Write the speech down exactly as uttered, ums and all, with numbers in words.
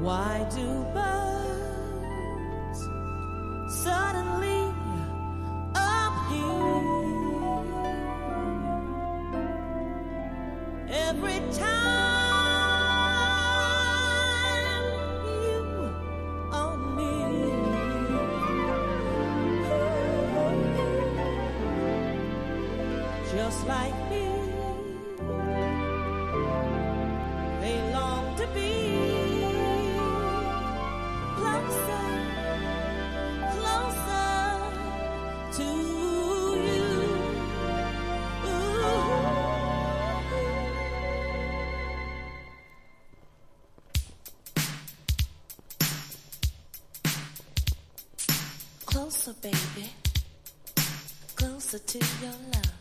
Why do birds suddenly appear every time you are near? Just like me, they long to be closer, closer to you. Ooh. Closer, baby, closer to your love.